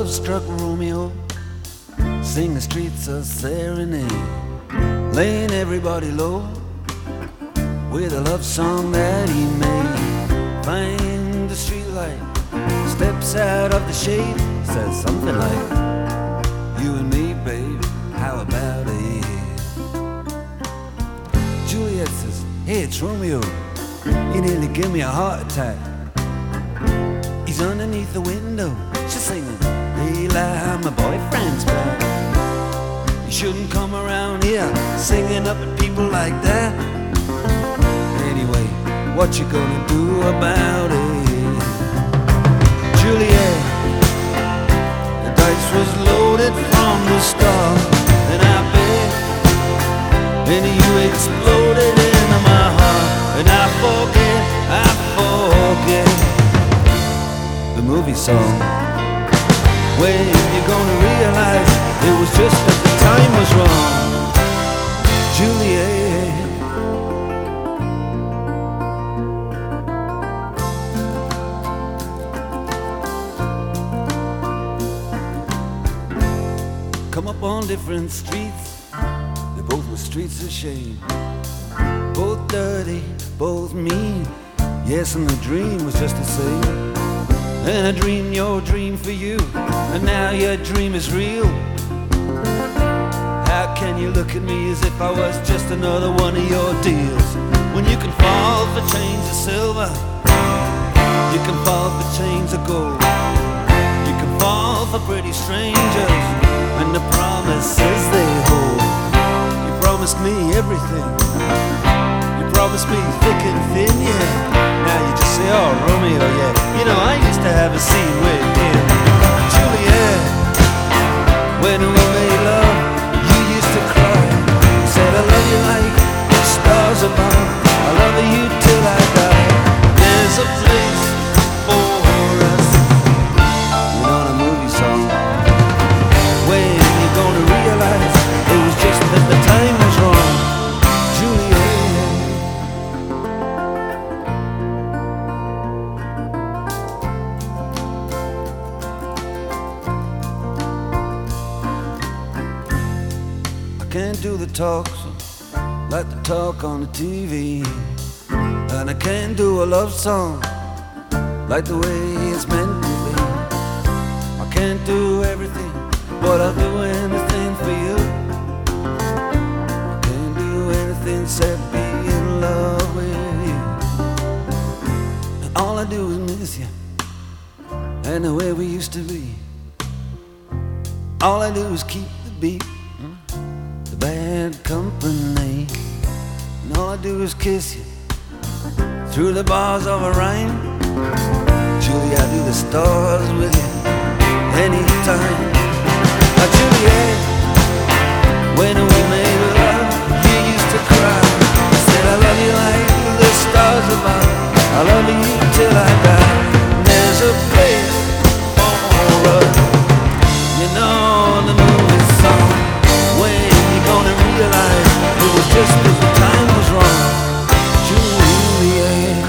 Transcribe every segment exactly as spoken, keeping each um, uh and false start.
love-struck Romeo sing the streets a serenade, laying everybody low with a love song that he made. Find the streetlight, steps out of the shade, says something like, you and me, babe, how about it? Juliet says, hey, it's Romeo, you nearly give me a heart attack. He's underneath the window, she's singing, hey, like my boyfriend's back. You shouldn't come around here singing up at people like that. Anyway, what you gonna do about it? Juliet, the dice was loaded from the start, and I bet, and you exploded into my heart, and I forget, I forget the movie song. When you're gonna realize it was just that the time was wrong, Juliet. Come up on different streets, they both were streets of shame, both dirty, both mean. Yes, and the dream was just the same. And I dreamed your dream for you, and now your dream is real. How can you look at me as if I was just another one of your deals? When you can fall for chains of silver, you can fall for chains of gold, you can fall for pretty strangers and the promises they hold. You promised me everything, you promised me thick and thin, yeah. Now you just say, oh, Romeo, yeah. You know, I used to have a scene with him. Juliet, when we made love, you used to cry. You said, I love you like the stars above, I love you till I die. There's a place for us. You know, the movie song. When you're gonna realize it was just that the time was wrong, Juliet. Can't do the talk like the talk on the T V, and I can't do a love song like the way it's meant to be. I can't do everything, but I'll do anything for you. I can't do anything except be in love with you. And all I do is miss you, and the way we used to be. All I do is keep the beat, bad company, and all I do is kiss you through the bars of a rhyme. Julie, I do the stars with you anytime. Oh, Juliet, when we made love, you used to cry. I said I love you like the stars above, I love you till I die. There's a place for us, you know, the movie song. When gonna realize it was just that the time was wrong, Juliet.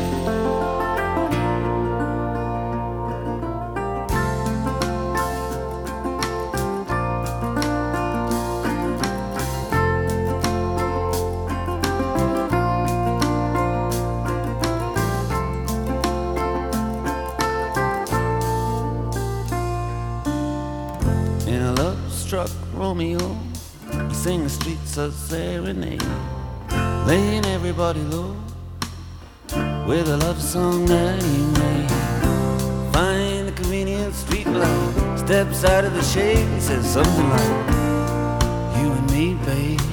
In a love-struck Romeo, he sang the streets a serenade, laying everybody low with a love song that he made. Find the convenient street light, steps out of the shade, he says something like, you and me, babe,